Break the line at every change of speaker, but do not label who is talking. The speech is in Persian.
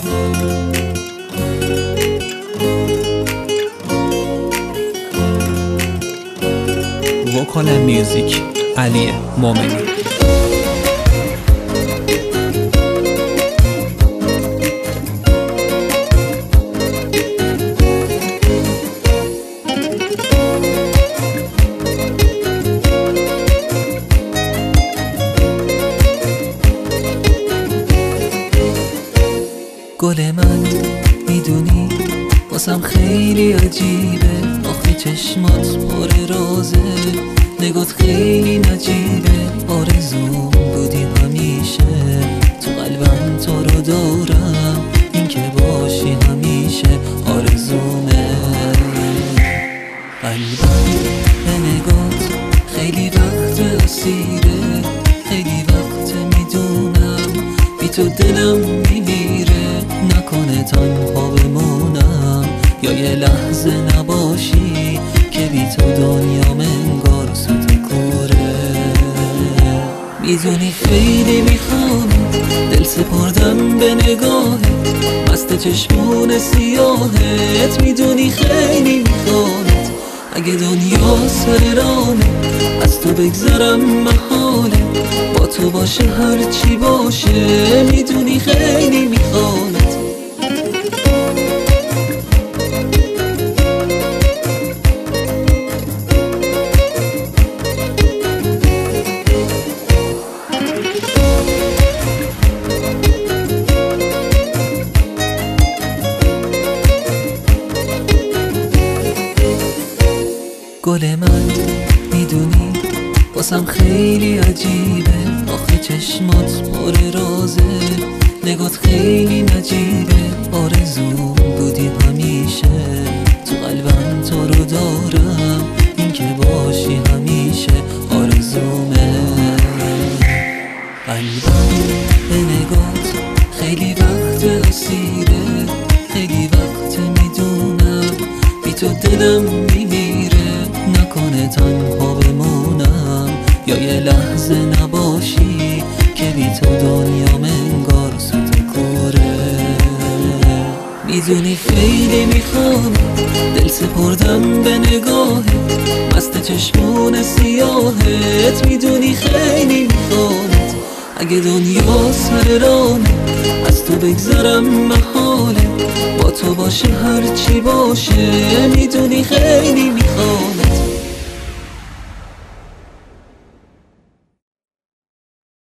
وکال میوزیک علی مومنی.
گل من میدونی واسم خیلی عجیبه، آخه چشمات پر رازه، نگات خیلی نجیبه، آرزوم بودی همیشه، تو قلبم تو رو دارم، این که باشی همیشه آرزومه. قلبم به نگات خیلی وقت اسیره، خیلی وقت میدونم بی تو دلم میمیره، نکنه تنها بمونم یا یه لحظه نباشی که بی تو دنیا منگار سوت کوره. میدونی خیلی میخوامت، دل سپردم به نگاهت، مست چشمون سیاهت، میدونی خیلی میخوامت، اگه دنیا سر رامه از تو بگذرم محاله، با تو باشه هرچی باشه، میدونی خیلی میخوامت. گل من میدونی واسم خیلی عجیبه، آخه چشمات پر رازه، نگات خیلی نجیبه، آرزوم بودی همیشه، تو قلبم تو رو دارم، این که باشی همیشه آرزومه. قلبم به نگات خیلی وقت اسیره، خیلی وقت میدونم بی تو دلم میمیره، نکنه تنها بمونم یا یه لحظه نباشی که بی تو دنیا منگار سوت کوره. میدونی خیلی میخوامت، دل سپردم به نگاهت، مست چشمون سیاهت، میدونی خیلی میخوامت، اگه دنیا سر رامه از تو بگذرم محاله، با تو باشه هرچی باشه، میدونی خیلی میخوامت.